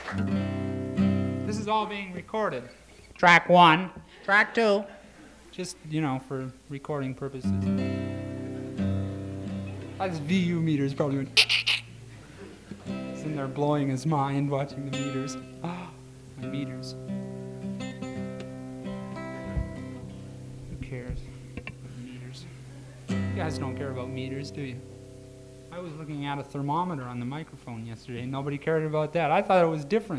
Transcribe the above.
This is all being recorded. Track 1, track 2. Just, for recording purposes. His VU meter's probably went. He's in there blowing his mind watching the meters. Ah, my meters. Who cares about meters? You guys don't care about meters, do you? I was looking at a thermometer on the microphone yesterday. Nobody cared about that. I thought it was different.